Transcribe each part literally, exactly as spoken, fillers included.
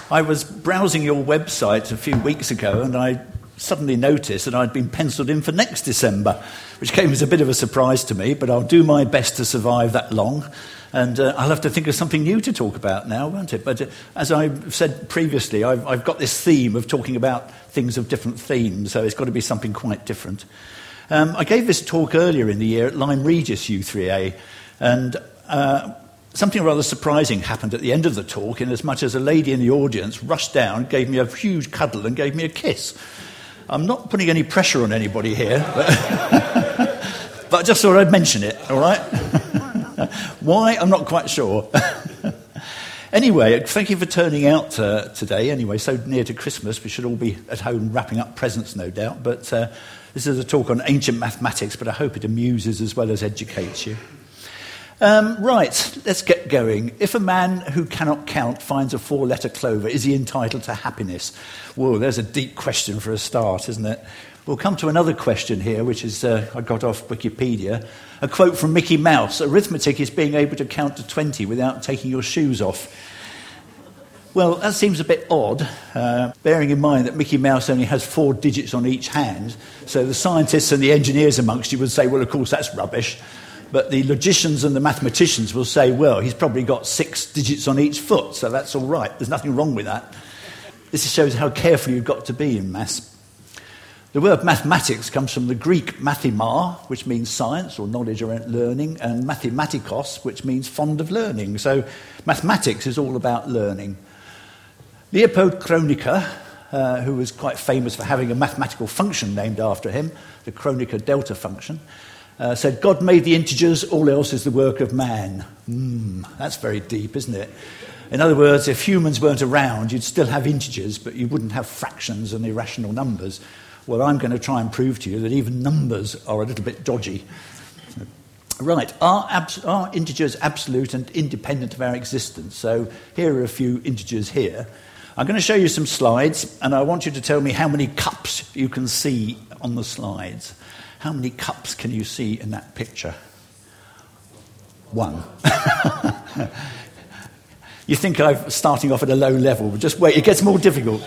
I was browsing your website a few weeks ago and I suddenly noticed that I'd been penciled in for next December, which came as a bit of a surprise to me, but I'll do my best to survive that long. And uh, I'll have to think of something new to talk about now, won't it? But uh, as I said previously, I've, I've got this theme of talking about things of different themes, so it's got to be something quite different. Um, I gave this talk earlier in the year at Lyme Regis U three A, and uh, something rather surprising happened at the end of the talk, in as much as a lady in the audience rushed down, gave me a huge cuddle and gave me a kiss. I'm not putting any pressure on anybody here, but, but I just thought I'd mention it, all right? Why? I'm not quite sure. Anyway, thank you for turning out uh, today. Anyway, so near to Christmas, we should all be at home wrapping up presents, no doubt. But uh, this is a talk on ancient mathematics, but I hope it amuses as well as educates you. Um, right, let's get going. If a man who cannot count finds a four-letter clover, is he entitled to happiness? Whoa, there's a deep question for a start, isn't it? We'll come to another question here, which is, uh, I got off Wikipedia. A quote from Mickey Mouse: arithmetic is being able to count to twenty without taking your shoes off. Well, that seems a bit odd, uh, bearing in mind that Mickey Mouse only has four digits on each hand. So the scientists and the engineers amongst you would say, well, of course, that's rubbish. But the logicians and the mathematicians will say, well, he's probably got six digits on each foot, so that's all right. There's nothing wrong with that. This shows how careful you've got to be in maths. The word mathematics comes from the Greek mathema, which means science or knowledge or learning, and mathematikos, which means fond of learning. So mathematics is all about learning. Leopold Kronecker, uh, who was quite famous for having a mathematical function named after him, the Kronecker delta function, Uh, said, God made the integers, all else is the work of man. Mm, that's very deep, isn't it? In other words, if humans weren't around, you'd still have integers, but you wouldn't have fractions and irrational numbers. Well, I'm going to try and prove to you that even numbers are a little bit dodgy. Right, are, abs- are integers absolute and independent of our existence? So here are a few integers here. I'm going to show you some slides, and I want you to tell me how many cups you can see on the slides. How many cups can you see in that picture? One. You think I'm starting off at a low level, but just wait, it gets more difficult.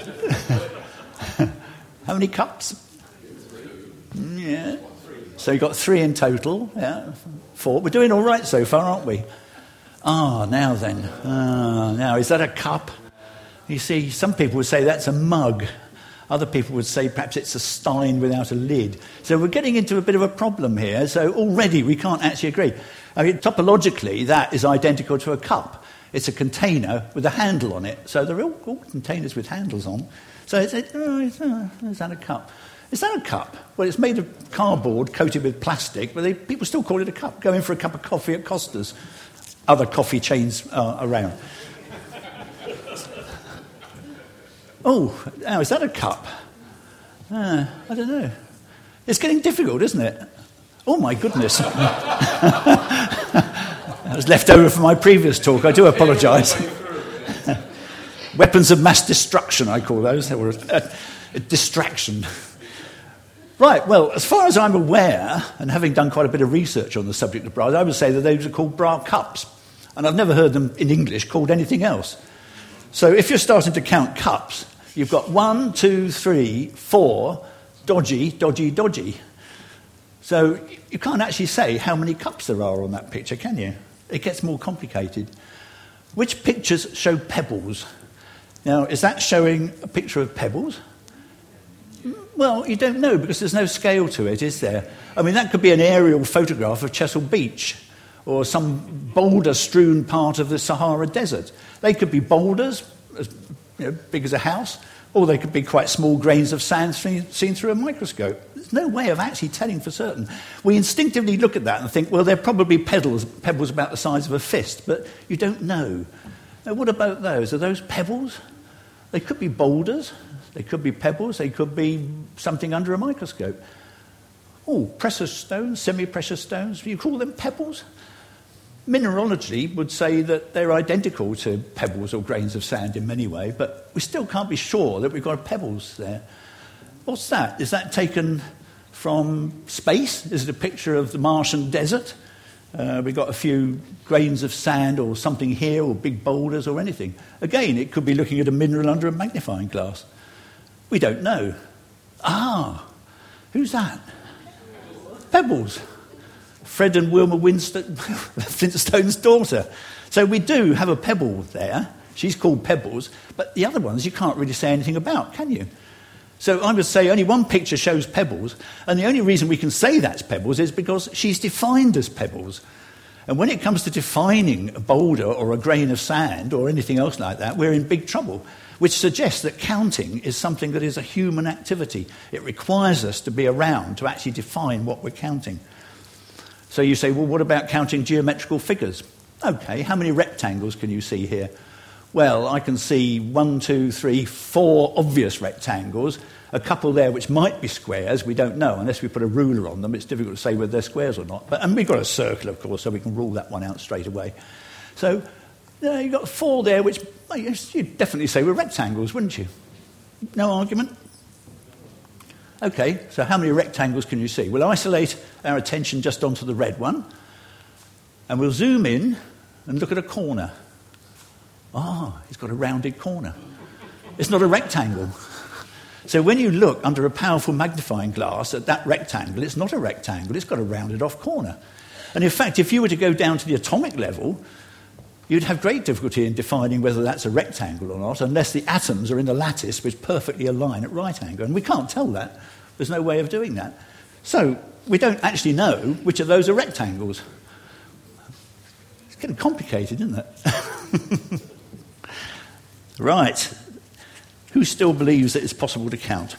How many cups? Yeah. So you've got three in total, yeah, four. We're doing all right so far, aren't we? Ah, now then. Ah, now, is that a cup? You see, some people would say that's a mug. Other people would say perhaps it's a stein without a lid. So we're getting into a bit of a problem here. So already we can't actually agree. I mean, topologically, that is identical to a cup. It's a container with a handle on it. So they're all, all containers with handles on. So it's, oh, it's, oh, is that a cup? Is that a cup? Well, it's made of cardboard coated with plastic, but they, people still call it a cup. Go in for a cup of coffee at Costa's. Other coffee chains uh, around. Oh, now, is that a cup? Uh, I don't know. It's getting difficult, isn't it? Oh, my goodness. That was left over from my previous talk. I do apologise. Weapons of mass destruction, I call those. They were a, a distraction. Right, well, as far as I'm aware, and having done quite a bit of research on the subject of bras, I would say that those are called bra cups. And I've never heard them in English called anything else. So if you're starting to count cups, you've got one, two, three, four, dodgy, dodgy, dodgy. So you can't actually say how many cups there are on that picture, can you? It gets more complicated. Which pictures show pebbles? Now, is that showing a picture of pebbles? Well, you don't know because there's no scale to it, is there? I mean, that could be an aerial photograph of Chesil Beach or some boulder-strewn part of the Sahara Desert. They could be boulders, as you know, big as a house, or they could be quite small grains of sand seen through a microscope. There's no way of actually telling for certain. We instinctively look at that and think, well, they're probably pebbles, pebbles about the size of a fist, but you don't know. Now, what about those? Are those pebbles? They could be boulders, they could be pebbles, they could be something under a microscope. Oh, precious stones, semi-precious stones, you call them pebbles? Mineralogy would say that they're identical to pebbles or grains of sand in many ways, but we still can't be sure that we've got pebbles there. What's that? Is that taken from space? Is it a picture of the Martian desert? Uh, we've got a few grains of sand or something here, or big boulders or anything. Again, it could be looking at a mineral under a magnifying glass. We don't know. Ah, who's that? Pebbles. Fred and Wilma Winstone, Flintstone's daughter. So we do have a pebble there. She's called Pebbles, but the other ones you can't really say anything about, can you? So I would say only one picture shows Pebbles, and the only reason we can say that's Pebbles is because she's defined as Pebbles. And when it comes to defining a boulder or a grain of sand or anything else like that, we're in big trouble, which suggests that counting is something that is a human activity. It requires us to be around to actually define what we're counting. So you say, well, what about counting geometrical figures? Okay, how many rectangles can you see here? Well, I can see one, two, three, four obvious rectangles, a couple there which might be squares, we don't know. Unless we put a ruler on them, it's difficult to say whether they're squares or not. But, and we've got a circle, of course, so we can rule that one out straight away. So you know, you've got four there which well, you'd definitely say were rectangles, wouldn't you? No argument? Okay, so how many rectangles can you see? We'll isolate our attention just onto the red one, and we'll zoom in and look at a corner. Ah, it's got a rounded corner. It's not a rectangle. So when you look under a powerful magnifying glass at that rectangle, it's not a rectangle, it's got a rounded off corner. And in fact, if you were to go down to the atomic level, you'd have great difficulty in defining whether that's a rectangle or not, unless the atoms are in a lattice which perfectly align at right angle. And we can't tell that. There's no way of doing that. So we don't actually know which of those are rectangles. It's getting complicated, isn't it? Right. Who still believes that it's possible to count?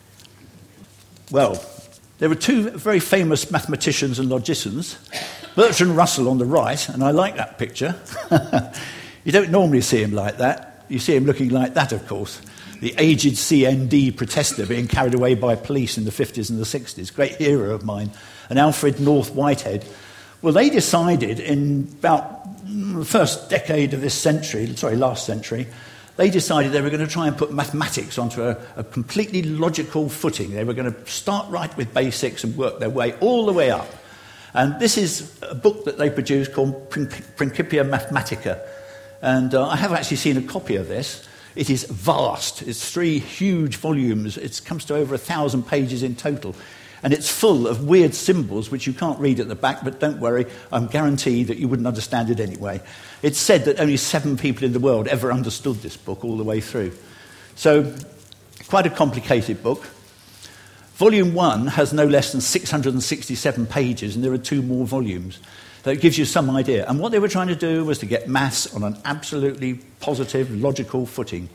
Well, there were two very famous mathematicians and logicians, Bertrand Russell on the right, and I like that picture. You don't normally see him like that. You see him looking like that, of course. The aged C N D protester being carried away by police in the fifties and the sixties. Great hero of mine. And Alfred North Whitehead. Well, they decided in about the first decade of this century, sorry, last century, they decided they were going to try and put mathematics onto a, a completely logical footing. They were going to start right with basics and work their way all the way up. And this is a book that they produced called Principia Mathematica. And uh, I have actually seen a copy of this. It is vast. It's three huge volumes. It comes to over a thousand pages in total. And it's full of weird symbols which you can't read at the back, but don't worry, I'm guaranteed that you wouldn't understand it anyway. It's said that only seven people in the world ever understood this book all the way through. So, quite a complicated book. Volume one has no less than six hundred sixty-seven pages, and there are two more volumes. So it gives you some idea. And what they were trying to do was to get maths on an absolutely positive, logical footing.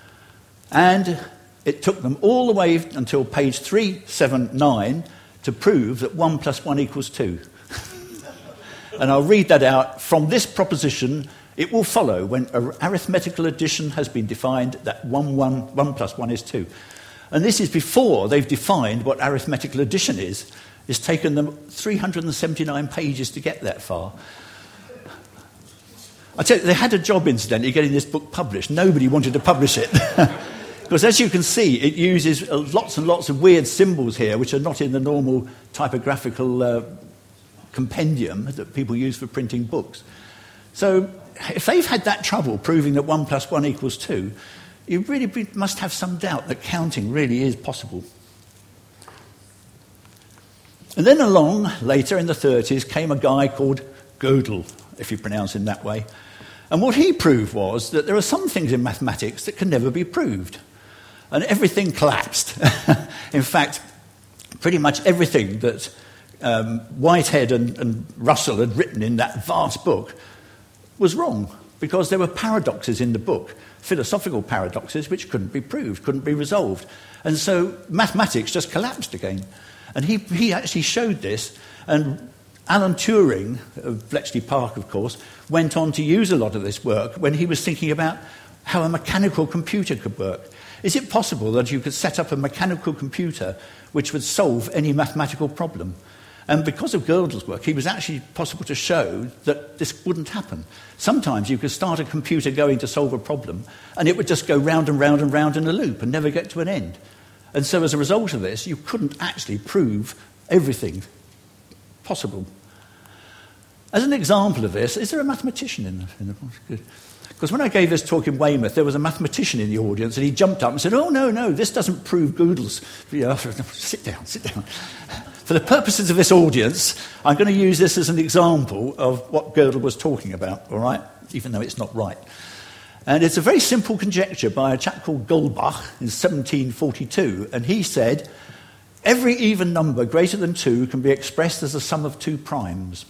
And it took them all the way until page three seventy-nine to prove that one plus one equals two. And I'll read that out. From this proposition, it will follow when arithmetical addition has been defined that one, one, one plus one is two. And this is before they've defined what arithmetical addition is. It's taken them three hundred seventy-nine pages to get that far. I tell you, they had a job, incidentally, getting this book published. Nobody wanted to publish it. Because as you can see, it uses lots and lots of weird symbols here, which are not in the normal typographical uh, compendium that people use for printing books. So if they've had that trouble proving that one plus one equals two, you really be, must have some doubt that counting really is possible. And then along, later in the thirties, came a guy called Gödel, if you pronounce him that way. And what he proved was that there are some things in mathematics that can never be proved. And everything collapsed. In fact, pretty much everything that um, Whitehead and, and Russell had written in that vast book was wrong, because there were paradoxes in the book, philosophical paradoxes which couldn't be proved, couldn't be resolved. And so mathematics just collapsed again. And he, he actually showed this, and Alan Turing, of Bletchley Park, of course, went on to use a lot of this work when he was thinking about how a mechanical computer could work. Is it possible that you could set up a mechanical computer which would solve any mathematical problem? And because of Gödel's work, it was actually possible to show that this wouldn't happen. Sometimes you could start a computer going to solve a problem, and it would just go round and round and round in a loop and never get to an end. And so as a result of this, you couldn't actually prove everything possible. As an example of this, is there a mathematician in the... In the good. Because when I gave this talk in Weymouth, there was a mathematician in the audience, and he jumped up and said, oh, no, no, this doesn't prove Gödel's... You know, sit down, sit down. For the purposes of this audience, I'm going to use this as an example of what Gödel was talking about, all right, even though it's not right. And it's a very simple conjecture by a chap called Goldbach in seventeen forty-two, and he said, every even number greater than two can be expressed as the sum of two primes.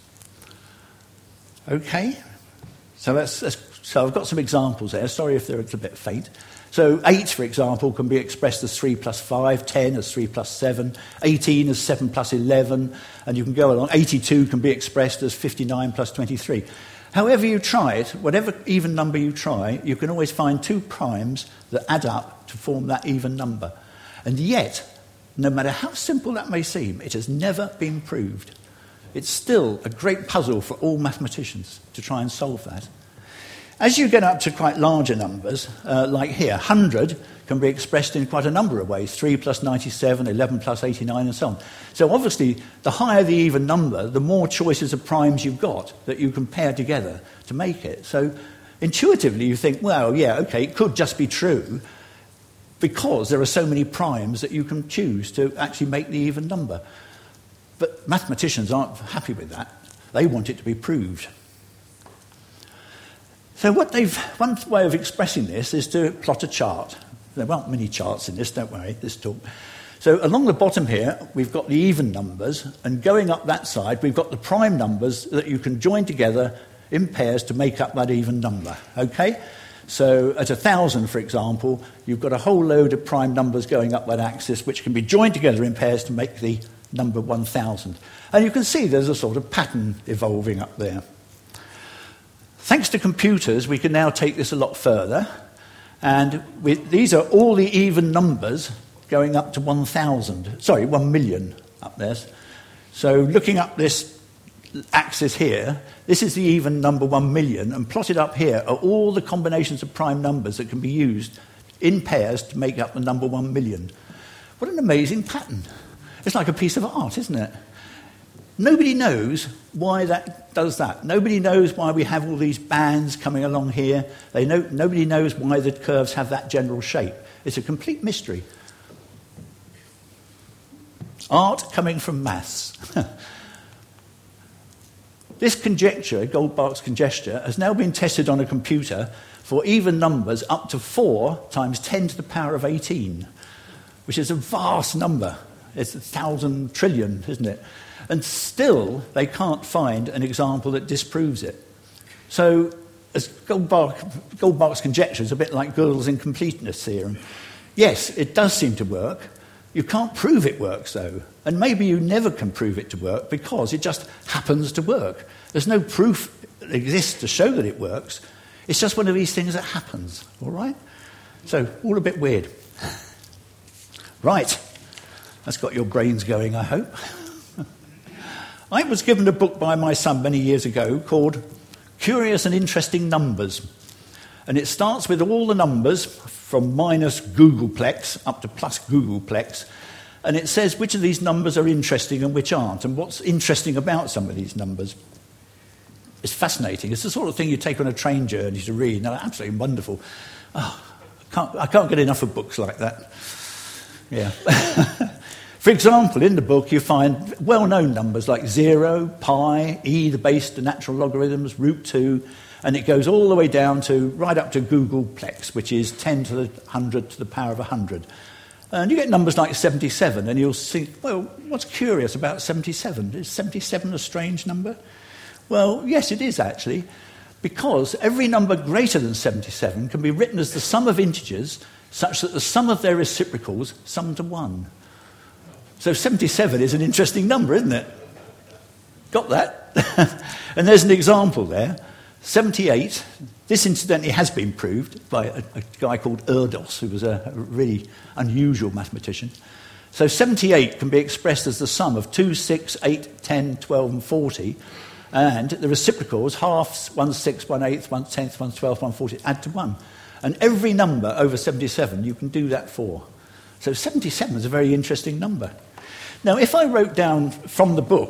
Okay? So that's, that's So I've got some examples there. Sorry if they're a bit faint. So eight, for example, can be expressed as three plus five, ten as three plus seven, eighteen as seven plus eleven, and you can go along. eighty-two can be expressed as fifty-nine plus twenty-three. However you try it, whatever even number you try, you can always find two primes that add up to form that even number. And yet, no matter how simple that may seem, it has never been proved. It's still a great puzzle for all mathematicians to try and solve that. As you get up to quite larger numbers, uh, like here, one hundred can be expressed in quite a number of ways, three plus ninety-seven, eleven plus eighty-nine, and so on. So obviously, the higher the even number, the more choices of primes you've got that you can pair together to make it. So intuitively, you think, well, yeah, okay, it could just be true because there are so many primes that you can choose to actually make the even number. But mathematicians aren't happy with that. They want it to be proved. So what they've, one way of expressing this is to plot a chart. There aren't many charts in this, don't worry, this talk. So along the bottom here, we've got the even numbers, and going up that side, we've got the prime numbers that you can join together in pairs to make up that even number, okay? So at one thousand, for example, you've got a whole load of prime numbers going up that axis, which can be joined together in pairs to make the number one thousand. And you can see there's a sort of pattern evolving up there. Thanks to computers, we can now take this a lot further. And we, these are all the even numbers going up to one thousand. Sorry, one million up there. So looking up this axis here, this is the even number one million, and plotted up here are all the combinations of prime numbers that can be used in pairs to make up the number one million. What an amazing pattern. It's like a piece of art, isn't it? Nobody knows why that does that. Nobody knows why we have all these bands coming along here. They know, nobody knows why the curves have that general shape. It's a complete mystery. Art coming from maths. This conjecture, Goldbach's conjecture, has now been tested on a computer for even numbers up to four times ten to the power of eighteen, which is a vast number. It's a thousand trillion, isn't it? And still, they can't find an example that disproves it. So, as Goldbach, Goldbach's conjecture is a bit like Gödel's incompleteness theorem. Yes, it does seem to work. You can't prove it works, though. And maybe you never can prove it to work because it just happens to work. There's no proof that exists to show that it works. It's just one of these things that happens, all right? So, all a bit weird. Right. That's got your brains going, I hope. I was given a book by my son many years ago called Curious and Interesting Numbers. And it starts with all the numbers from minus Googleplex up to plus Googleplex. And it says which of these numbers are interesting and which aren't, and what's interesting about some of these numbers. It's fascinating. It's the sort of thing you take on a train journey to read. They're absolutely wonderful. Oh, I can't, I can't get enough of books like that. Yeah. For example, in the book you find well-known numbers like zero, pi, e, the base, the natural logarithms, root two, and it goes all the way down to, right up to Googleplex, which is ten to the one hundred to the power of one hundred. And you get numbers like seventy-seven, and you'll think, well, what's curious about seventy-seven? Is seventy-seven a strange number? Well, yes, it is actually, because every number greater than seventy-seven can be written as the sum of integers such that the sum of their reciprocals sum to one. So seventy-seven is an interesting number, isn't it? Got that? And there's an example there. seventy-eight, this incidentally has been proved by a, a guy called Erdos, who was a, a really unusual mathematician. So seventy-eight can be expressed as the sum of two, six, eight, ten, twelve, and forty. And the reciprocals, halves, one sixth, one eighth, one tenth, one twelfth, one fortieth, add to one. And every number over seventy-seven you can do that for. So seventy-seven is a very interesting number. Now, if I wrote down from the book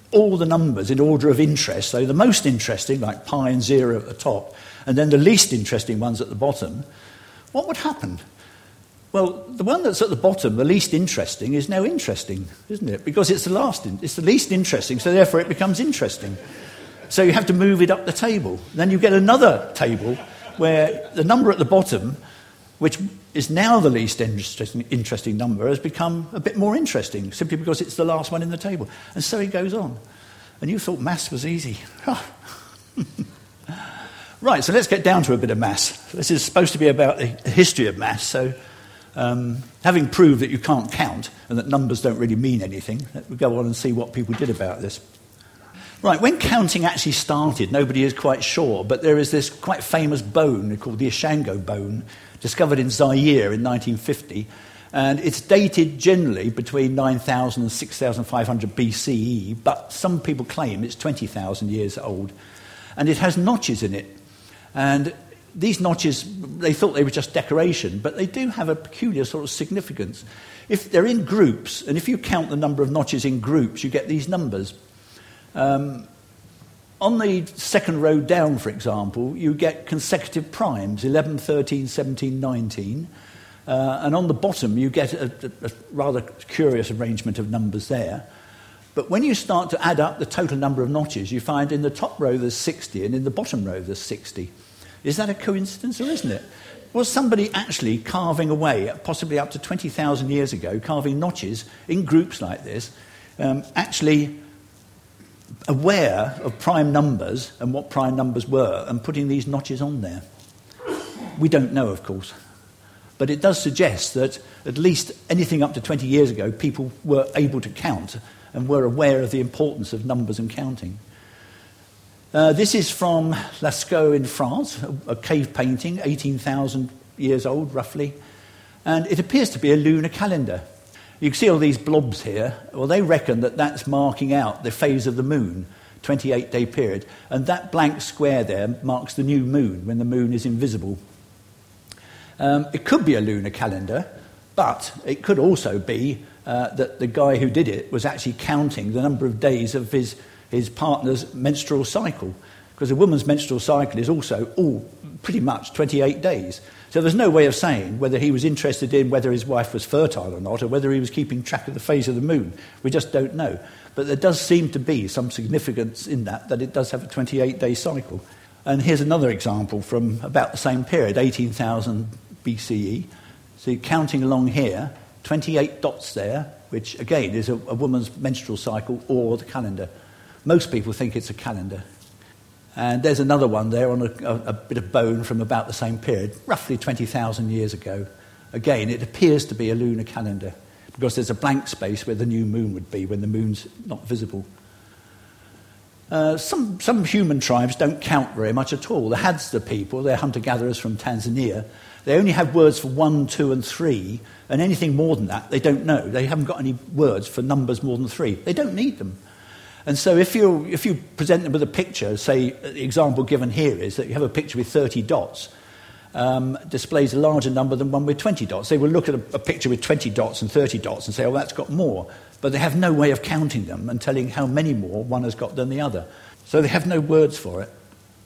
all the numbers in order of interest, so the most interesting, like pi and zero at the top, and then the least interesting ones at the bottom, what would happen? Well, the one that's at the bottom, the least interesting, is now interesting, isn't it? Because it's the last, in, it's the least interesting, so therefore it becomes interesting. So you have to move it up the table. Then you get another table where the number at the bottom, which is now the least interesting, interesting number, has become a bit more interesting, simply because it's the last one in the table. And so it goes on. And you thought maths was easy. Right, so let's get down to a bit of maths. This is supposed to be about the history of maths, so um, having proved that you can't count and that numbers don't really mean anything, we'll go on and see what people did about this. Right, when counting actually started, nobody is quite sure, but there is this quite famous bone called the Ishango bone, discovered in Zaire in nineteen fifty, and it's dated generally between nine thousand and six thousand five hundred B C E, but some people claim it's twenty thousand years old, and it has notches in it. And these notches, they thought they were just decoration, but they do have a peculiar sort of significance. If they're in groups, and if you count the number of notches in groups, you get these numbers. Um, on the second row down, for example, you get consecutive primes, eleven, thirteen, seventeen, nineteen. Uh, and on the bottom, you get a, a, a rather curious arrangement of numbers there. But when you start to add up the total number of notches, you find in the top row there's sixty, and in the bottom row there's sixty. Is that a coincidence, or isn't it? Was somebody actually carving away, possibly up to twenty thousand years ago, carving notches in groups like this, um, actually aware of prime numbers and what prime numbers were, and putting these notches on there? We don't know, of course. But it does suggest that at least anything up to twenty years ago, people were able to count and were aware of the importance of numbers and counting. Uh, this is from Lascaux in France, a, a cave painting, eighteen thousand years old, roughly. And it appears to be a lunar calendar. You can see all these blobs here. Well, they reckon that that's marking out the phase of the moon, twenty-eight day period. And that blank square there marks the new moon, when the moon is invisible. Um, it could be a lunar calendar, but it could also be uh, that the guy who did it was actually counting the number of days of his, his partner's menstrual cycle, because a woman's menstrual cycle is also all pretty much twenty-eight days. So there's no way of saying whether he was interested in whether his wife was fertile or not, or whether he was keeping track of the phase of the moon. We just don't know. But there does seem to be some significance in that, that it does have a twenty-eight day cycle. And here's another example from about the same period, eighteen thousand B C E. So you're counting along here, twenty-eight dots there, which again is a, a woman's menstrual cycle or the calendar. Most people think it's a calendar. And there's another one there on a, a, a bit of bone from about the same period, roughly twenty thousand years ago. Again, it appears to be a lunar calendar, because there's a blank space where the new moon would be when the moon's not visible. Uh, some, some human tribes don't count very much at all. The Hadza people, they're hunter-gatherers from Tanzania. They only have words for one, two, and three, and anything more than that, they don't know. They haven't got any words for numbers more than three. They don't need them. And so if you if you present them with a picture, say the example given here is that you have a picture with thirty dots, um, displays a larger number than one with twenty dots. They will look at a, a picture with twenty dots and thirty dots and say, oh, that's got more. But they have no way of counting them and telling how many more one has got than the other. So they have no words for it.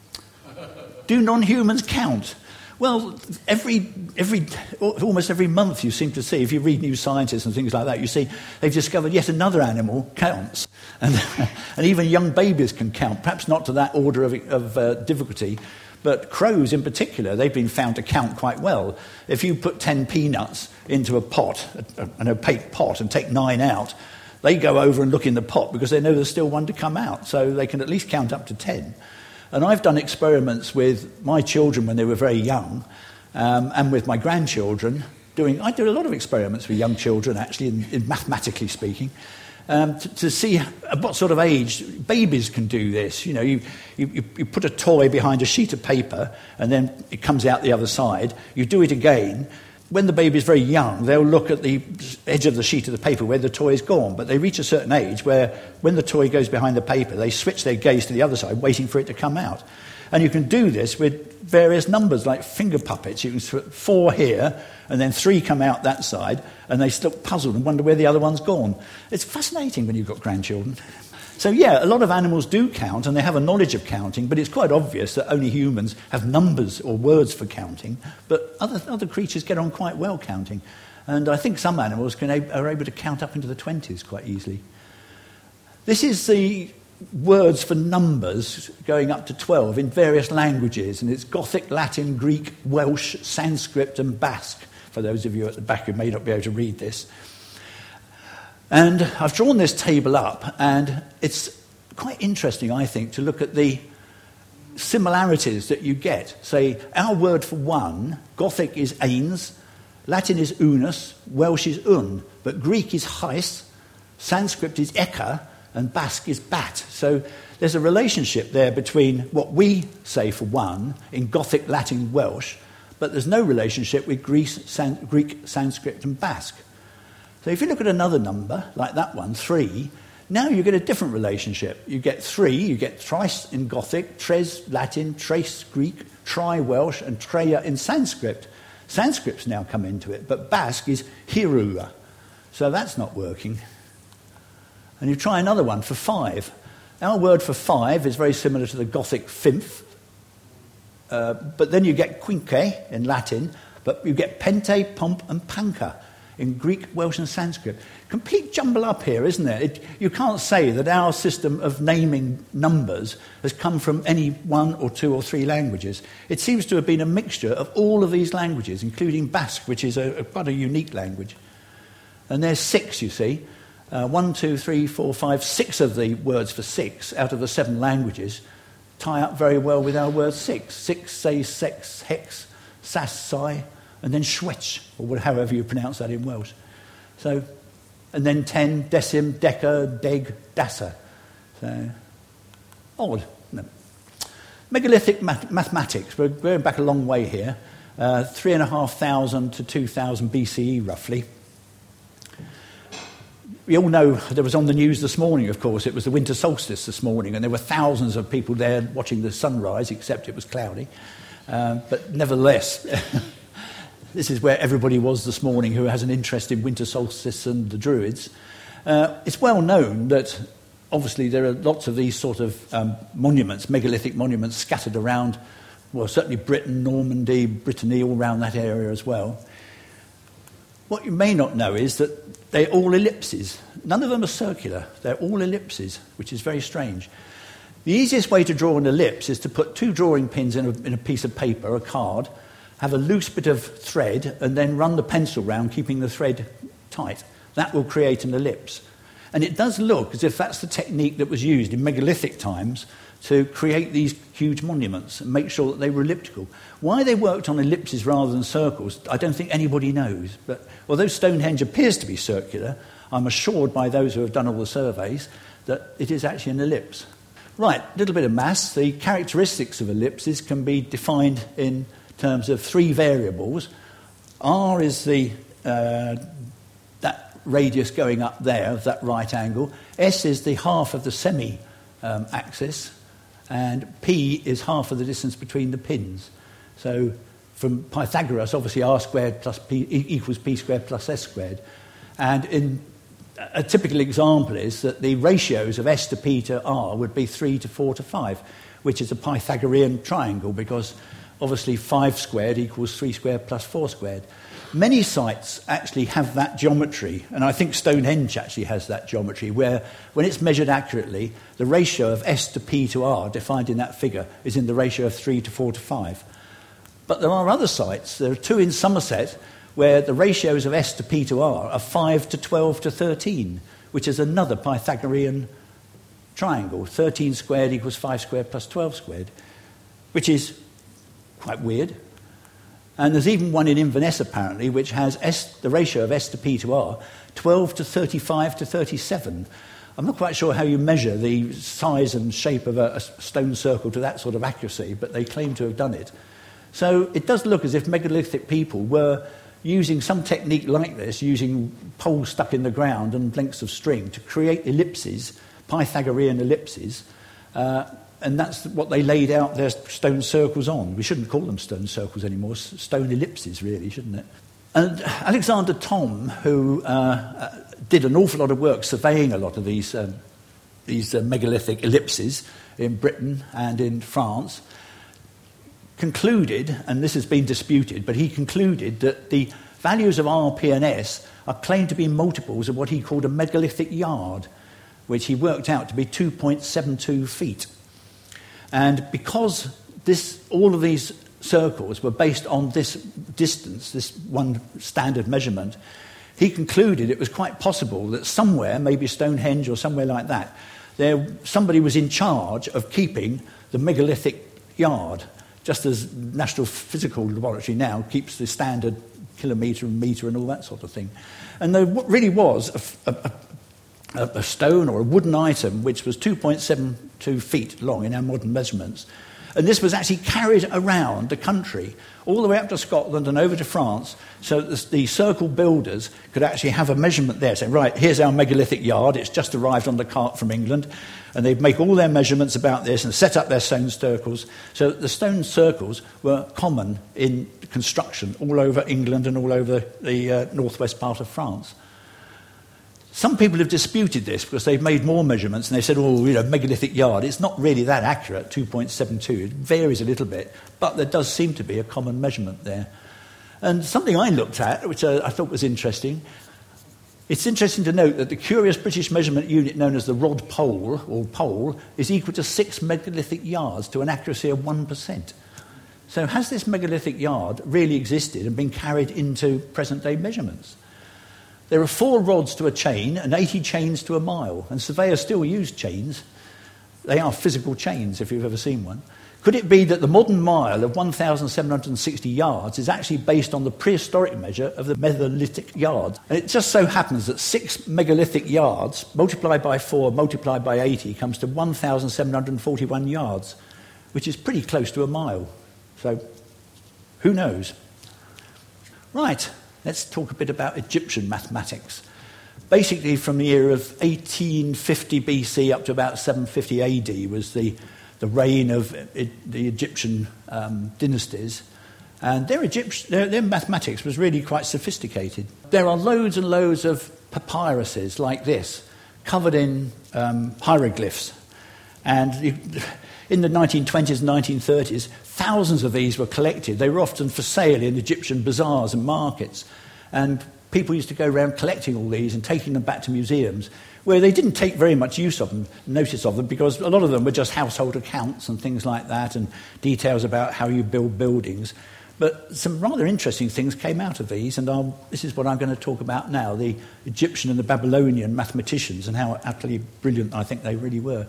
Do non-humans count? Well, every, every, almost every month you seem to see, if you read New Scientist and things like that, you see they've discovered yet another animal counts. And, and even young babies can count, perhaps not to that order of, of uh, difficulty, but crows in particular, they've been found to count quite well. If you put ten peanuts into a pot, an opaque pot, and take nine out, they go over and look in the pot because they know there's still one to come out, so they can at least count up to ten. And I've done experiments with my children when they were very young, um, and with my grandchildren. Doing, I do a lot of experiments with young children, actually, in, in mathematically speaking, um, to, to see at what sort of age babies can do this. You know, you, you, you put a toy behind a sheet of paper, and then it comes out the other side. You do it again. When the baby's very young, they'll look at the edge of the sheet of the paper where the toy's gone, but they reach a certain age where when the toy goes behind the paper, they switch their gaze to the other side, waiting for it to come out. And you can do this with various numbers, like finger puppets. You can put four here, and then three come out that side, and they look puzzled and wonder where the other one's gone. It's fascinating when you've got grandchildren. So yeah, a lot of animals do count, and they have a knowledge of counting, but it's quite obvious that only humans have numbers or words for counting, but other, other creatures get on quite well counting. And I think some animals can, are able to count up into the twenties quite easily. This is the words for numbers going up to twelve in various languages, and it's Gothic, Latin, Greek, Welsh, Sanskrit and Basque, for those of you at the back who may not be able to read this. And I've drawn this table up, and it's quite interesting, I think, to look at the similarities that you get. Say, our word for one, Gothic is eins, Latin is unus, Welsh is un, but Greek is heis, Sanskrit is eka, and Basque is bat. So there's a relationship there between what we say for one in Gothic, Latin, Welsh, but there's no relationship with Greece, San- Greek, Sanskrit and Basque. So if you look at another number, like that one, three, now you get a different relationship. You get three, you get thrice in Gothic, tres Latin, tres Greek, tri Welsh, and treia in Sanskrit. Sanskrit's now come into it, but Basque is hirua. So that's not working. And you try another one for five. Our word for five is very similar to the Gothic fünf, uh, but then you get quinque in Latin, but you get pente, pomp, and panca in Greek, Welsh, and Sanskrit. Complete jumble up here, isn't there? It, you can't say that our system of naming numbers has come from any one or two or three languages. It seems to have been a mixture of all of these languages, including Basque, which is a, a, quite a unique language. And there's six, you see. Uh, one, two, three, four, five, six of the words for six out of the seven languages tie up very well with our word six. Six, say, sex, hex, sas, sai, and then schwetch, or however you pronounce that in Welsh. So, and then ten, decim, deca, deg, dassa. So, odd. No. Megalithic math- mathematics, we're going back a long way here, uh, three and a half thousand to two thousand B C E roughly. We all know, there was on the news this morning, of course, it was the winter solstice this morning, and there were thousands of people there watching the sunrise, except it was cloudy. Uh, but nevertheless, this is where everybody was this morning who has an interest in winter solstice and the Druids. Uh, it's well known that, obviously, there are lots of these sort of um, monuments, megalithic monuments, scattered around, well, certainly Britain, Normandy, Brittany, all around that area as well. What you may not know is that they're all ellipses. None of them are circular. They're all ellipses, which is very strange. The easiest way to draw an ellipse is to put two drawing pins in a, in a piece of paper, a card, have a loose bit of thread, and then run the pencil round, keeping the thread tight. That will create an ellipse. And it does look as if that's the technique that was used in megalithic times to create these huge monuments and make sure that they were elliptical. Why they worked on ellipses rather than circles, I don't think anybody knows. But although Stonehenge appears to be circular, I'm assured by those who have done all the surveys that it is actually an ellipse. Right, a little bit of maths. The characteristics of ellipses can be defined in terms of three variables. R is the uh, that radius going up there, that right angle. S is the half of the semi-axis. Um, and P is half of the distance between the pins. So from Pythagoras, obviously r squared plus p equals p squared plus s squared. And in a typical example is that the ratios of s to p to r would be three to four to five, which is a Pythagorean triangle, because obviously five squared equals three squared plus four squared. Many sites actually have that geometry, and I think Stonehenge actually has that geometry, where when it's measured accurately, the ratio of s to p to r, defined in that figure, is in the ratio of three to four to five. But there are other sites, there are two in Somerset, where the ratios of s to p to r are five to twelve to thirteen, which is another Pythagorean triangle. thirteen squared equals five squared plus twelve squared, which is quite weird. And there's even one in Inverness, apparently, which has S, the ratio of s to p to r, twelve to thirty-five to thirty-seven. I'm not quite sure how you measure the size and shape of a, a stone circle to that sort of accuracy, but they claim to have done it. So it does look as if megalithic people were using some technique like this, using poles stuck in the ground and lengths of string to create ellipses, Pythagorean ellipses, uh, and that's what they laid out their stone circles on. We shouldn't call them stone circles anymore, stone ellipses really, shouldn't it? And Alexander Thom, who uh, did an awful lot of work surveying a lot of these, um, these uh, megalithic ellipses in Britain and in France, concluded, and this has been disputed, but he concluded that the values of R, P and S are claimed to be multiples of what he called a megalithic yard, which he worked out to be two point seven two feet. And because this, all of these circles were based on this distance, this one standard measurement, he concluded it was quite possible that somewhere, maybe Stonehenge or somewhere like that, there somebody was in charge of keeping the megalithic yard, just as National Physical Laboratory now keeps the standard kilometre and metre and all that sort of thing. And there really was a, a, a, a stone or a wooden item which was two point seven two feet long in our modern measurements. And this was actually carried around the country, all the way up to Scotland and over to France, so that the circle builders could actually have a measurement there, say, right, here's our megalithic yard, it's just arrived on the cart from England, and they'd make all their measurements about this and set up their stone circles. So the stone circles were common in construction all over England and all over the uh, northwest part of France. Some people have disputed this because they've made more measurements and they said, oh, you know, megalithic yard. It's not really that accurate, two point seven two. It varies a little bit, but there does seem to be a common measurement there. And something I looked at, which I, I thought was interesting, it's interesting to note that the curious British measurement unit known as the rod pole, or pole, is equal to six megalithic yards to an accuracy of one percent. So has this megalithic yard really existed and been carried into present-day measurements? There are four rods to a chain and eighty chains to a mile, and surveyors still use chains. They are physical chains, if you've ever seen one. Could it be that the modern mile of one thousand seven hundred sixty yards is actually based on the prehistoric measure of the megalithic yard? And it just so happens that six megalithic yards multiplied by four multiplied by eighty comes to one thousand seven hundred forty-one yards, which is pretty close to a mile. So, who knows? Right. Let's talk a bit about Egyptian mathematics. Basically, from the year of eighteen fifty B C up to about seven fifty A D was the, the reign of it, the Egyptian um, dynasties. And their, Egypt, their, their mathematics was really quite sophisticated. There are loads and loads of papyruses like this, covered in um, hieroglyphs. And you, in the nineteen twenties and nineteen thirties, thousands of these were collected. They were often for sale in Egyptian bazaars and markets. And people used to go around collecting all these and taking them back to museums, where they didn't take very much use of them, notice of them, because a lot of them were just household accounts and things like that, and details about how you build buildings. But some rather interesting things came out of these, and I'll, this is what I'm going to talk about now, the Egyptian and the Babylonian mathematicians and how utterly brilliant I think they really were.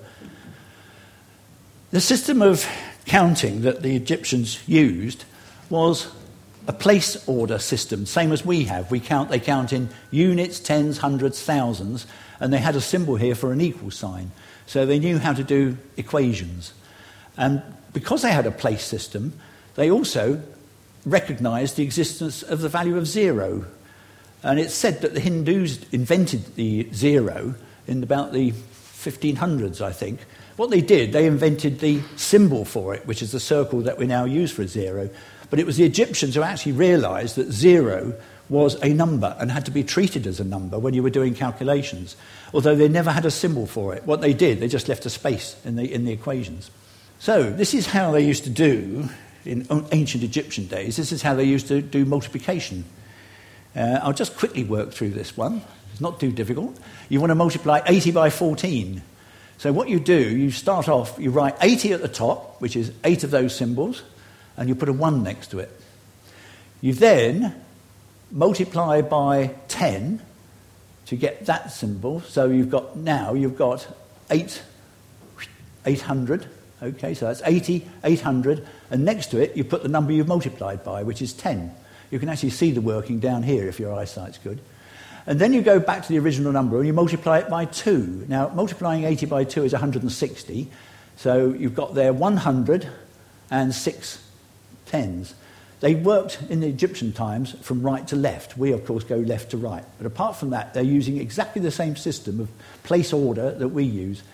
The system of counting that the Egyptians used was a place order system, same as we have. We count, they count in units, tens, hundreds, thousands, and they had a symbol here for an equal sign. So they knew how to do equations. And because they had a place system, they also recognized the existence of the value of zero. And it's said that the Hindus invented the zero in about the fifteen hundreds, I think. What they did, they invented the symbol for it, which is the circle that we now use for a zero. But it was the Egyptians who actually realized that zero was a number and had to be treated as a number when you were doing calculations, although they never had a symbol for it. What they did, they just left a space in the, in the equations. So this is how they used to do, in ancient Egyptian days, this is how they used to do multiplication. Uh, I'll just quickly work through this one. It's not too difficult. You want to multiply eighty by fourteen. So what you do, you start off, you write eighty at the top, which is eight of those symbols, and you put a one next to it. You then multiply by ten to get that symbol. So you've got, now you've got eight, eight hundred. Okay, so that's eighty, eight hundred, and next to it you put the number you've multiplied by, which is ten. You can actually see the working down here if your eyesight's good. And then you go back to the original number and you multiply it by two. Now, multiplying eighty by two is one hundred sixty. So you've got there one hundred and six tens. They worked in the Egyptian times from right to left. We, of course, go left to right. But apart from that, they're using exactly the same system of place order that we use.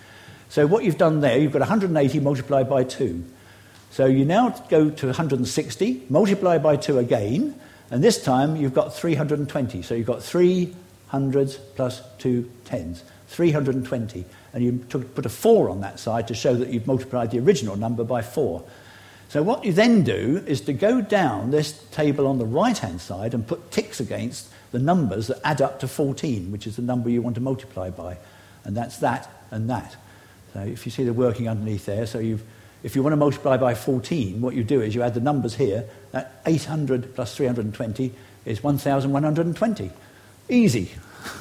So what you've done there, you've got one hundred eighty multiplied by two. So you now go to one hundred sixty, multiply by two again, and this time you've got three hundred twenty. So you've got three hundreds plus two tens, three hundred twenty. And you took, put a four on that side to show that you've multiplied the original number by four. So what you then do is to go down this table on the right-hand side and put ticks against the numbers that add up to fourteen, which is the number you want to multiply by. And that's that and that. So if you see the working underneath there, so you've, if you want to multiply by fourteen, what you do is you add the numbers here. That eight hundred plus three hundred twenty is one thousand one hundred twenty. Easy.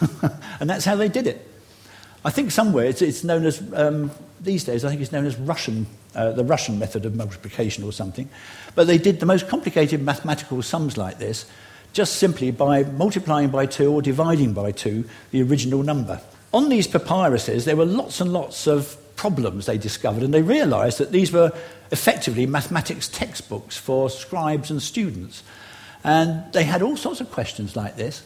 And that's how they did it. I think somewhere it's, it's known as, um, these days, I think it's known as Russian, uh, the Russian method of multiplication or something. But they did the most complicated mathematical sums like this just simply by multiplying by two or dividing by two the original number. On these papyruses, there were lots and lots of problems they discovered, and they realised that these were effectively mathematics textbooks for scribes and students. And they had all sorts of questions like this.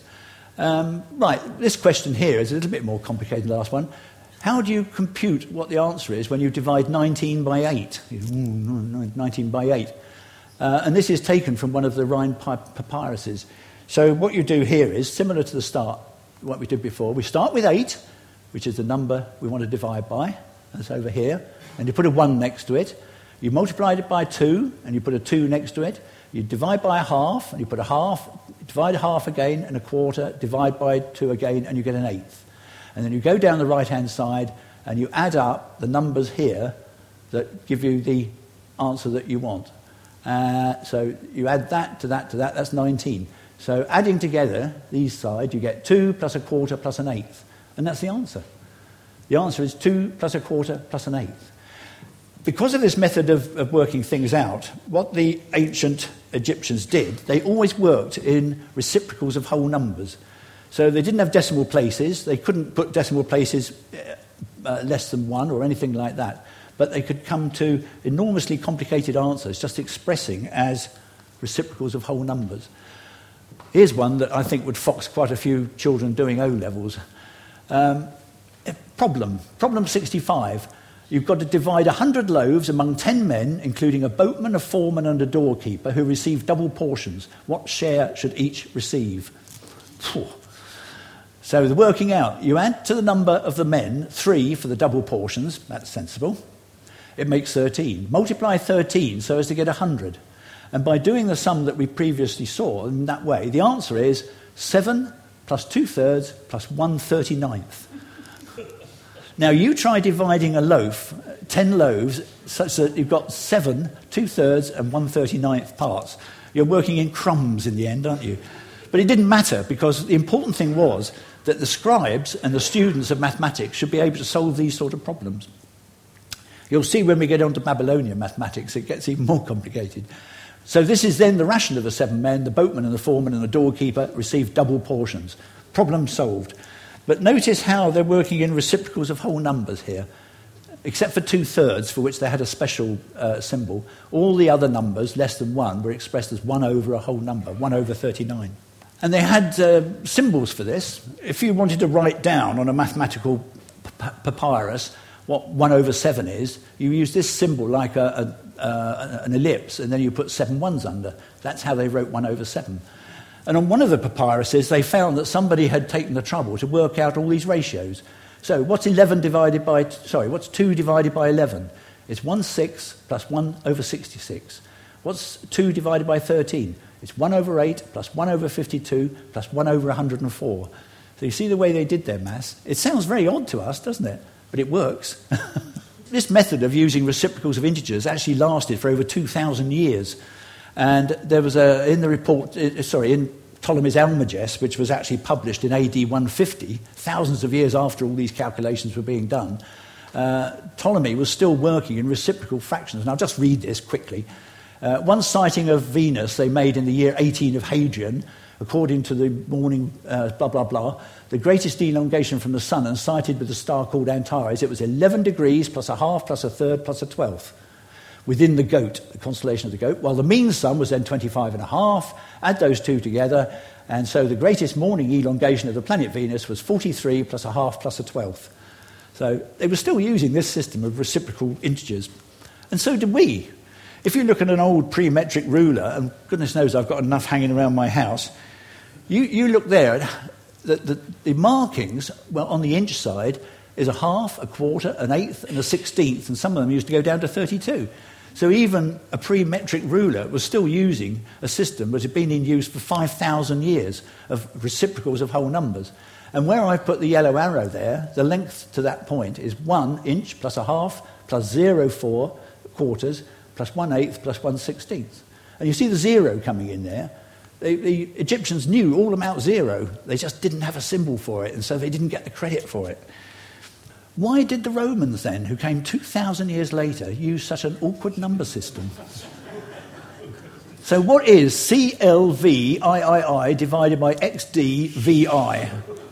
Um, right, this question here is a little bit more complicated than the last one. How do you compute what the answer is when you divide nineteen by eight? nineteen by eight. Uh, and this is taken from one of the Rhine papyruses. So what you do here is similar to the start, what we did before. We start with eight, which is the number we want to divide by. That's over here. And you put a one next to it. You multiply it by two, and you put a two next to it. You divide by a half, and you put a half, divide a half again, and a quarter, divide by two again, and you get an eighth. And then you go down the right-hand side, and you add up the numbers here that give you the answer that you want. Uh, so you add that to that to that, that's nineteen. So adding together these sides, you get two plus a quarter plus an eighth. And that's the answer. The answer is two plus a quarter plus an eighth. Because of this method of, of working things out, what the ancient Egyptians did, they always worked in reciprocals of whole numbers. So they didn't have decimal places. They couldn't put decimal places uh, less than one or anything like that. But they could come to enormously complicated answers just expressing as reciprocals of whole numbers. Here's one that I think would fox quite a few children doing O-levels. Um, problem. Problem sixty-five. You've got to divide one hundred loaves among ten men, including a boatman, a foreman, and a doorkeeper, who receive double portions. What share should each receive? So the working out, you add to the number of the men three for the double portions. That's sensible. It makes thirteen. Multiply thirteen so as to get one hundred. And by doing the sum that we previously saw in that way, the answer is seven plus two-thirds plus one thirty-ninth. Now, you try dividing a loaf, ten loaves, such that you've got seven, two-thirds, and one thirty-ninth parts. You're working in crumbs in the end, aren't you? But it didn't matter, because the important thing was that the scribes and the students of mathematics should be able to solve these sort of problems. You'll see when we get on to Babylonian mathematics, it gets even more complicated. So this is then the ration of the seven men. The boatman and the foreman and the doorkeeper receive double portions. Problem solved. But notice how they're working in reciprocals of whole numbers here. Except for two-thirds, for which they had a special uh, symbol, all the other numbers, less than one, were expressed as one over a whole number, one over thirty-nine. And they had uh, symbols for this. If you wanted to write down on a mathematical p- papyrus what one over seven is, you use this symbol like a, a, uh, an ellipse, and then you put seven ones under. That's how they wrote one over seven. And on one of the papyruses, they found that somebody had taken the trouble to work out all these ratios. So what's eleven divided by, sorry, what's two divided by eleven? It's one sixth plus one over sixty-six. What's two divided by thirteen? It's one over eight plus one over fifty-two plus one over one hundred four. So you see the way they did their maths? It sounds very odd to us, doesn't it? But it works. This method of using reciprocals of integers actually lasted for over two thousand years. And there was a, in the report, uh, sorry, in Ptolemy's Almagest, which was actually published in A D one fifty, thousands of years after all these calculations were being done, uh, Ptolemy was still working in reciprocal fractions. And I'll just read this quickly. Uh, one sighting of Venus they made in the year eighteen of Hadrian, according to the morning uh, blah, blah, blah, the greatest elongation from the sun and sighted with a star called Antares, it was eleven degrees plus a half plus a third plus a twelfth. Within the goat, the constellation of the goat, while the mean sum was then twenty-five and a half. Add those two together, and so the greatest morning elongation of the planet Venus was forty-three plus a half plus a twelfth. So they were still using this system of reciprocal integers. And so did we. If you look at an old pre-metric ruler, and goodness knows I've got enough hanging around my house, you, you look there, the, the, the markings, well, on the inch side, is a half, a quarter, an eighth, and a sixteenth, and some of them used to go down to thirty-two. So even a pre-metric ruler was still using a system that had been in use for five thousand years of reciprocals of whole numbers. And where I've put the yellow arrow there, the length to that point is one inch plus a half plus zero four quarters plus one eighth plus one sixteenth. And you see the zero coming in there. The, the Egyptians knew all about zero. They just didn't have a symbol for it, and so they didn't get the credit for it. Why did the Romans then, who came two thousand years later, use such an awkward number system? So what is C L V I I I divided by X D V I?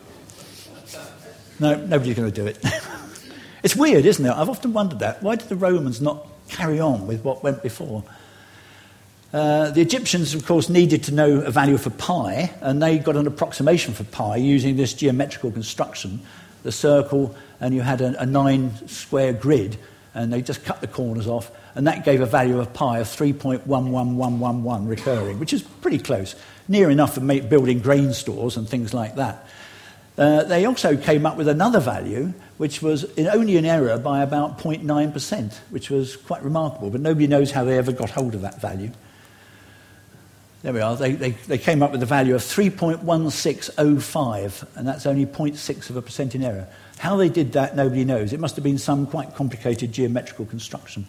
No, nobody's going to do it. It's weird, isn't it? I've often wondered that. Why did the Romans not carry on with what went before? Uh, the Egyptians, of course, needed to know a value for pi, and they got an approximation for pi using this geometrical construction, the circle, and you had a, a nine-square grid, and they just cut the corners off, and that gave a value of pi of three point one one one one one recurring, which is pretty close, near enough for make, building grain stores and things like that. Uh, they also came up with another value, which was in, only in error by about zero point nine percent, which was quite remarkable, but nobody knows how they ever got hold of that value. There we are. They, they, they came up with a value of three point one six oh five, and that's only zero point six of a percent in error. How they did that, nobody knows. It must have been some quite complicated geometrical construction.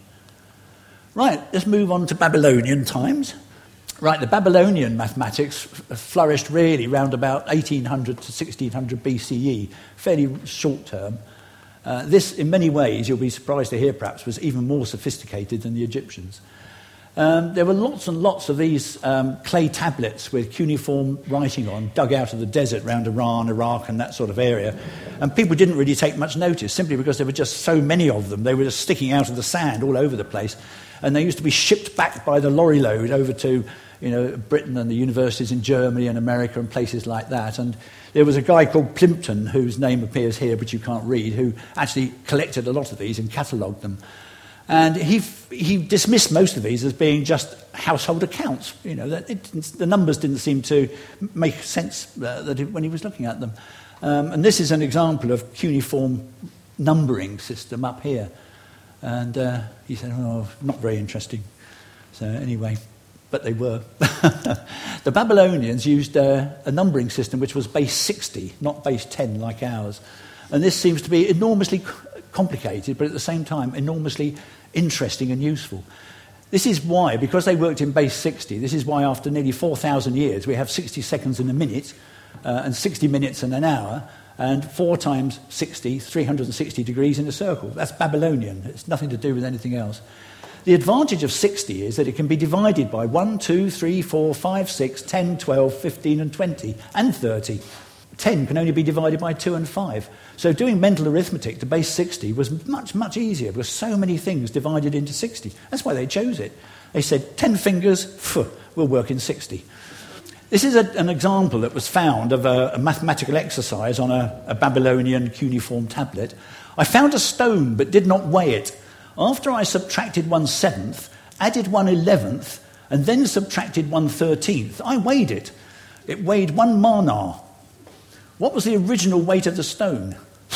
Right, let's move on to Babylonian times. Right, the Babylonian mathematics flourished really round about eighteen hundred to sixteen hundred B C E, fairly short term. Uh, this, in many ways, you'll be surprised to hear perhaps, was even more sophisticated than the Egyptians. Um, there were lots and lots of these um, clay tablets with cuneiform writing on, dug out of the desert around Iran, Iraq, and that sort of area. And people didn't really take much notice, simply because there were just so many of them. They were just sticking out of the sand all over the place. And they used to be shipped back by the lorry load over to, you know, Britain and the universities in Germany and America and places like that. And there was a guy called Plimpton, whose name appears here but you can't read, who actually collected a lot of these and catalogued them. And he he dismissed most of these as being just household accounts. You know, that it, the numbers didn't seem to make sense uh, that it, when he was looking at them. Um, and this is an example of cuneiform numbering system up here. And uh, he said, oh, not very interesting. So anyway, but they were. The Babylonians used uh, a numbering system which was base sixty, not base ten like ours. And this seems to be enormously complicated, but at the same time enormously interesting and useful. This is why, because they worked in base sixty, this is why after nearly four thousand years we have sixty seconds in a minute uh, and sixty minutes in an hour, and four times sixty, three hundred sixty degrees in a circle. That's Babylonian. It's nothing to do with anything else. The advantage of sixty is that it can be divided by one, two, three, four, five, six, ten, twelve, fifteen and twenty and thirty. ten can only be divided by two and five. So doing mental arithmetic to base sixty was much, much easier because so many things divided into sixty. That's why they chose it. They said, ten fingers, phew, we'll work in sixty. This is a, an example that was found of a, a mathematical exercise on a, a Babylonian cuneiform tablet. I found a stone but did not weigh it. After I subtracted one seventh, added one eleventh, and then subtracted one thirteenth, I weighed it. It weighed one manar. What was the original weight of the stone?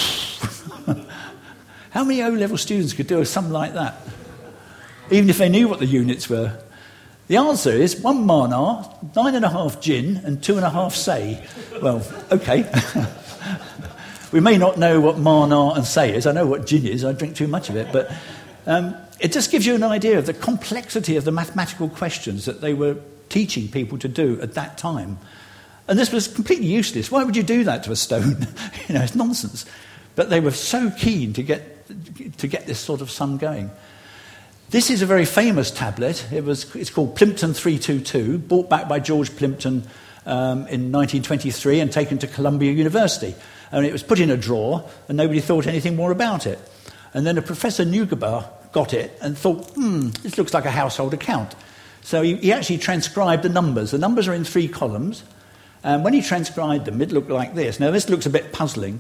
How many O-level students could do something like that? Even if they knew what the units were. The answer is one manar, nine and a half gin, and two and a half say. Well, okay. We may not know what manar and say is. I know what gin is. I drink too much of it. But um, it just gives you an idea of the complexity of the mathematical questions that they were teaching people to do at that time. And this was completely useless. Why would you do that to a stone? You know, it's nonsense. But they were so keen to get to get this sort of sum going. This is a very famous tablet. It was it's called Plimpton three two two, brought back by George Plimpton um, in nineteen twenty-three and taken to Columbia University. And it was put in a drawer, and nobody thought anything more about it. And then a Professor Neugebauer got it and thought, hmm, this looks like a household account. So he, he actually transcribed the numbers. The numbers are in three columns. And when he transcribed them, it looked like this. Now, this looks a bit puzzling,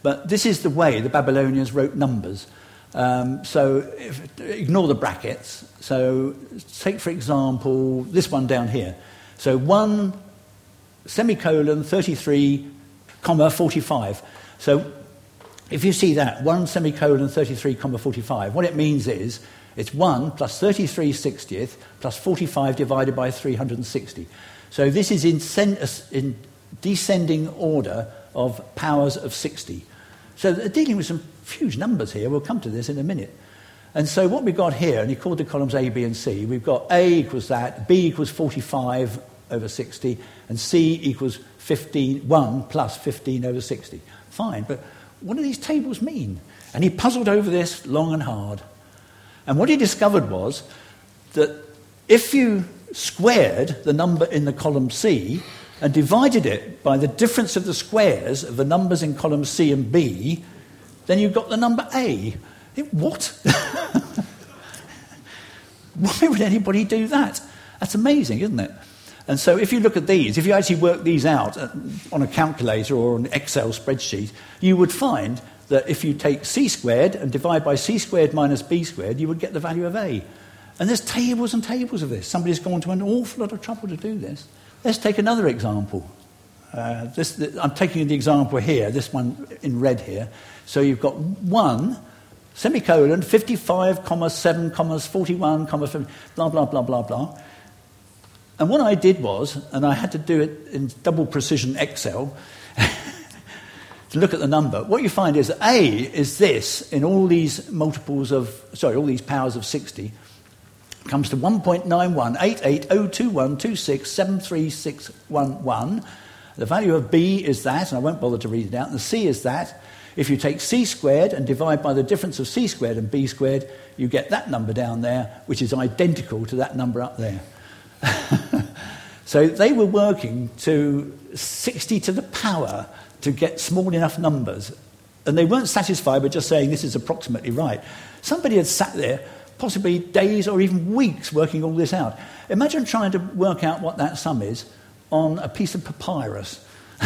But this is the way the Babylonians wrote numbers. Um, so if, ignore the brackets. So take, for example, this one down here. So one semicolon thirty-three, comma forty-five. So if you see that, one semicolon thirty-three, comma forty-five, what it means is it's one plus thirty-three sixtieth plus forty-five divided by three hundred sixty. So this is in, sen- in descending order of powers of sixty. So they're dealing with some huge numbers here. We'll come to this in a minute. And so what we've got here, and he called the columns A, B, and C, we've got A equals that, B equals forty-five over sixty, and C equals fifteen, one plus fifteen over sixty. Fine, but what do these tables mean? And he puzzled over this long and hard. And what he discovered was that if you squared the number in the column C and divided it by the difference of the squares of the numbers in column C and B, then you got the number A. It, what? Why would anybody do that? That's amazing, isn't it? And so if you look at these, if you actually work these out on a calculator or an Excel spreadsheet, you would find that if you take C squared and divide by C squared minus B squared, you would get the value of A. And there's tables and tables of this. Somebody's gone to an awful lot of trouble to do this. Let's take another example. Uh, this, this, I'm taking the example here, this one in red here. So you've got one, semicolon, fifty-five, comma, seven, commas, forty-one, comma, blah, blah, blah, blah, blah. And what I did was, and I had to do it in double precision Excel, to look at the number, what you find is that A is this in all these multiples of, sorry, all these powers of sixty, comes to one point nine one eight eight zero two one two six seven three six one one. The value of B is that, and I won't bother to read it out, and the C is that. If you take C squared and divide by the difference of C squared and B squared, you get that number down there, which is identical to that number up there. So they were working to sixty to the power to get small enough numbers. And they weren't satisfied with just saying this is approximately right. Somebody had sat there, possibly days or even weeks, working all this out. Imagine trying to work out what that sum is on a piece of papyrus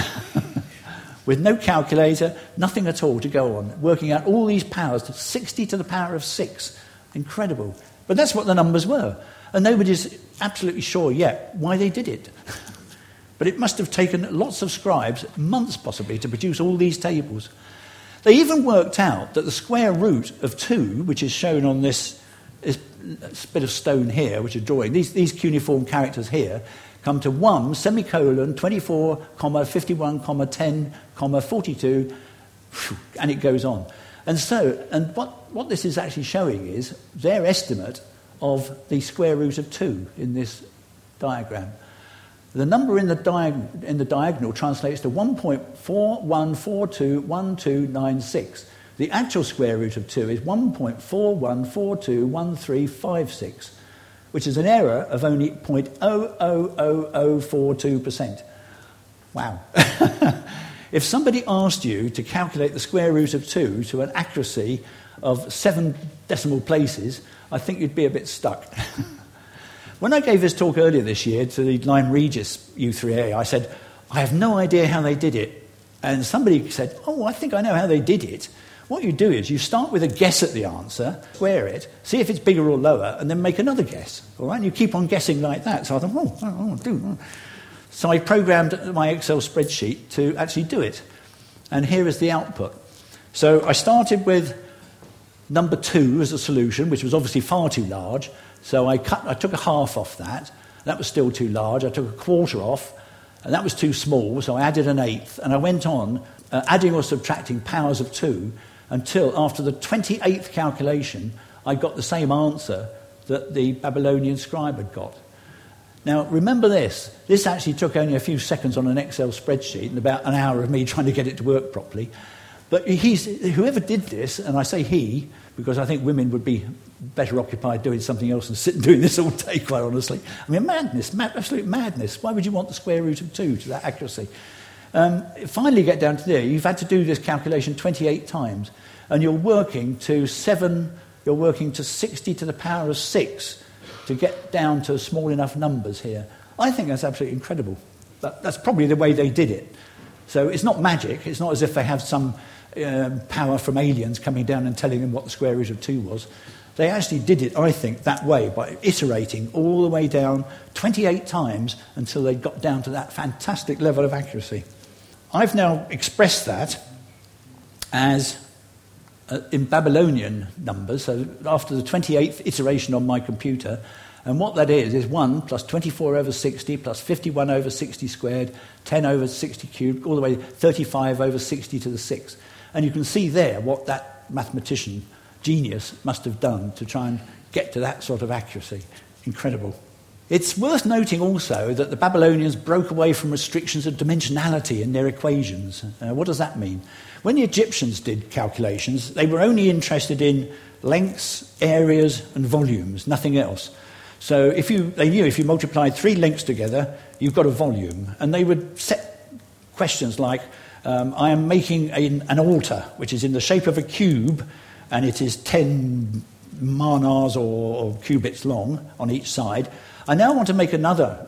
with no calculator, nothing at all to go on, working out all these powers to sixty to the power of six. Incredible. But that's what the numbers were. And nobody's absolutely sure yet why they did it. But it must have taken lots of scribes, months possibly, to produce all these tables. They even worked out that the square root of two, which is shown on this, this bit of stone here, which is drawing, these, these cuneiform characters here, come to one, semicolon, twenty-four, comma, fifty-one, comma, ten, comma, forty-two, and it goes on. And so, and what, what this is actually showing is their estimate of the square root of two in this diagram. The number in the, diag- in the diagonal translates to one point four one four two one two nine six. The actual square root of two is one point four one four two one three five six, which is an error of only zero point zero zero zero zero four two percent. Wow. If somebody asked you to calculate the square root of two to an accuracy of seven decimal places, I think you'd be a bit stuck. When I gave this talk earlier this year to the Lyme Regis U three A, I said, I have no idea how they did it. And somebody said, oh, I think I know how they did it. What you do is you start with a guess at the answer, square it, see if it's bigger or lower, and then make another guess. All right? And you keep on guessing like that. So I thought, oh, oh, do. So I programmed my Excel spreadsheet to actually do it. And here is the output. So I started with number two as a solution, which was obviously far too large. So I cut. I took a half off that. That was still too large. I took a quarter off, and that was too small. So I added an eighth, and I went on uh, adding or subtracting powers of two until after the twenty-eighth calculation, I got the same answer that the Babylonian scribe had got. Now, remember this. This actually took only a few seconds on an Excel spreadsheet and about an hour of me trying to get it to work properly. But he's, whoever did this, and I say he, because I think women would be better occupied doing something else than sitting doing this all day, quite honestly. I mean, madness, mad, absolute madness. Why would you want the square root of two to that accuracy? Um, finally get down to there. You've had to do this calculation twenty-eight times, and you're working to seven, you're working to sixty to the power of six to get down to small enough numbers here. I think that's absolutely incredible. That, that's probably the way they did it. So it's not magic. It's not as if they have some um, power from aliens coming down and telling them what the square root of two was. They actually did it, I think, that way, by iterating all the way down twenty-eight times until they got down to that fantastic level of accuracy. I've now expressed that as uh, in Babylonian numbers, so after the twenty-eighth iteration on my computer, and what that is is one plus twenty-four over sixty plus fifty-one over sixty squared, ten over sixty cubed, all the way thirty-five over sixty to the sixth. And you can see there what that mathematician genius must have done to try and get to that sort of accuracy. Incredible. It's worth noting also that the Babylonians broke away from restrictions of dimensionality in their equations. Uh, what does that mean? When the Egyptians did calculations, they were only interested in lengths, areas, and volumes, nothing else. So if you, they knew if you multiplied three lengths together, you've got a volume. And they would set questions like, um, I am making a, an altar, which is in the shape of a cube, and it is ten manars or, or cubits long on each side. I now want to make another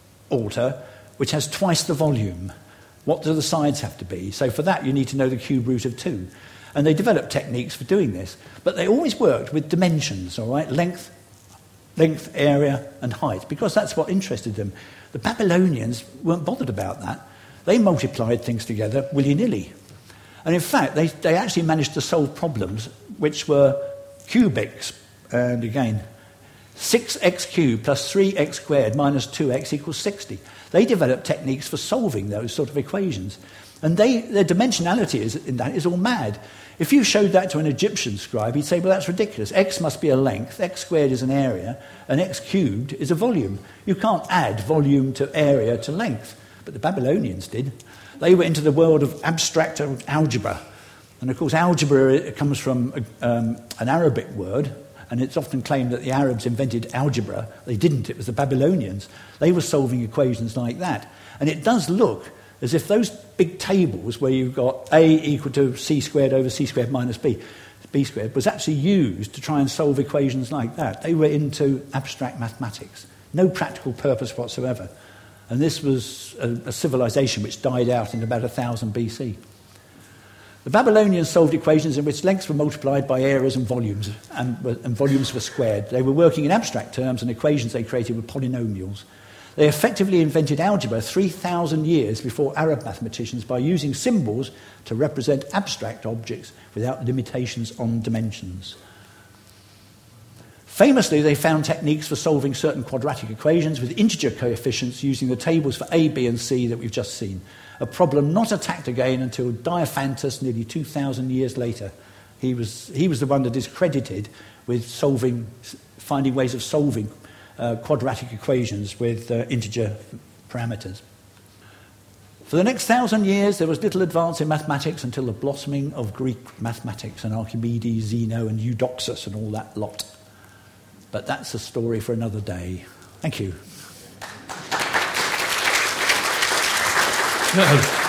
altar which has twice the volume. What do the sides have to be? So for that, you need to know the cube root of two. And they developed techniques for doing this. But they always worked with dimensions, all right? Length, length, area, and height, because that's what interested them. The Babylonians weren't bothered about that. They multiplied things together willy-nilly. And in fact, they, they actually managed to solve problems which were cubics. And again, six x cubed plus three x squared minus two x equals sixty. They developed techniques for solving those sort of equations. And they, their dimensionality is, in that is all mad. If you showed that to an Egyptian scribe, he'd say, well, that's ridiculous. X must be a length, x squared is an area, and x cubed is a volume. You can't add volume to area to length. But the Babylonians did. They were into the world of abstract algebra. And of course, algebra it comes from um, an Arabic word, and it's often claimed that the Arabs invented algebra. They didn't. It was the Babylonians. They were solving equations like that. And it does look as if those big tables where you've got A equal to C squared over C squared minus B, B squared, was actually used to try and solve equations like that. They were into abstract mathematics. No practical purpose whatsoever. And this was a, a civilization which died out in about one thousand B C. The Babylonians solved equations in which lengths were multiplied by areas and volumes, and, and volumes were squared. They were working in abstract terms, and equations they created were polynomials. They effectively invented algebra three thousand years before Arab mathematicians by using symbols to represent abstract objects without limitations on dimensions. Famously, they found techniques for solving certain quadratic equations with integer coefficients using the tables for A, B, and C that we've just seen. A problem not attacked again until Diophantus nearly two thousand years later. He was, he was the one that is credited with solving, finding ways of solving uh, quadratic equations with uh, integer parameters. For the next thousand years, there was little advance in mathematics until the blossoming of Greek mathematics and Archimedes, Zeno, and Eudoxus and all that lot. But that's a story for another day. Thank you. No.